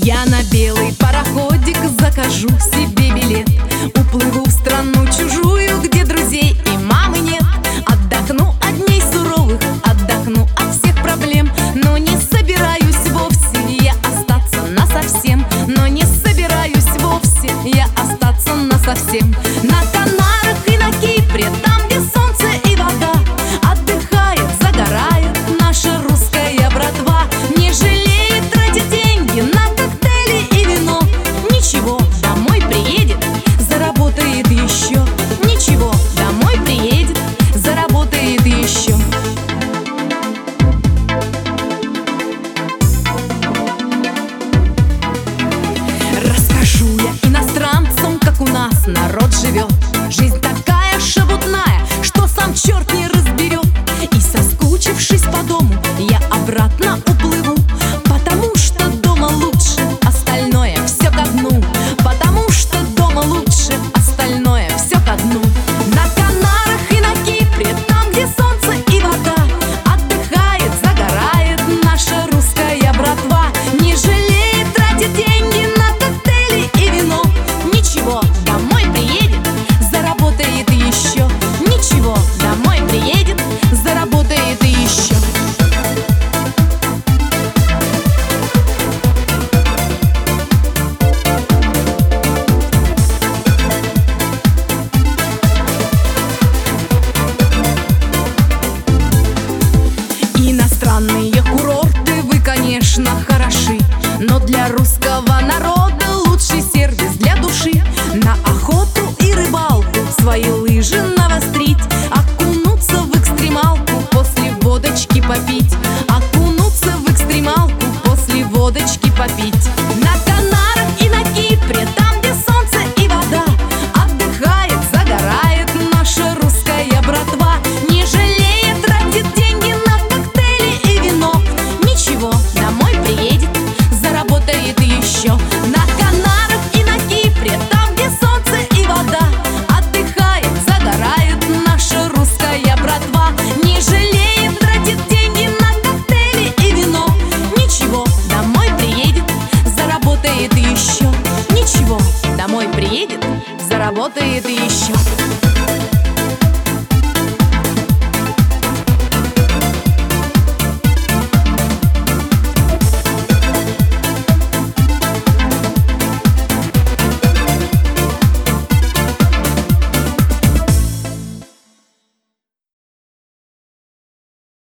Я на белый пароходик закажу себе билет, уплыву в страну чужую, где друзей и мамы нет. Отдохну от дней суровых, отдохну от всех проблем, но не собираюсь вовсе я остаться насовсем. Но не собираюсь вовсе я остаться насовсем. На Канарах и на Кипре, там, где солнце и вода, отдыхает, загорает наша русская братва. Не жалеет тратить деньги на коктейли и вино. Ничего, домой приедет, заработает еще. Ничего, домой приедет, заработает еще. Расскажу я иностранцам, как у нас народ живет. Жизнь такая шебутная, что сам черт не разберет. И соскучившись по дому, я обратно уплыву, потому что дома лучше, остальное все ко дну. Потому что дома лучше, остальное все ко дну. На Канарах и на Кипре, там, где солнце и вода, отдыхает, загорает наша русская братва. Не жалеет тратить деньги на коктейли и вино. Ничего, домой приедет, заработает еще. Ничего, домой приедет, заработает еще. Иностранные курорты, вы, конечно, хороши, но для русского народа лучший сервис для души. На охоту и рыбалку свои лыжи навострить, окунуться в экстремалку, после водочки попить. Окунуться в экстремалку, после водочки попить. На Канарах и на Кипре, там, где солнце и вода, отдыхает, загорает наша русская братва. Не жалеет тратить деньги на коктейли и вино. Ничего, домой приедет, заработает еще. На Канарах и на Кипре, там, где солнце и вода, отдыхает, загорает наша русская братва. Не жалеет тратить деньги на коктейли и вино. Ничего, домой приедет, заработает еще. Ничего, домой приедет, заработает еще.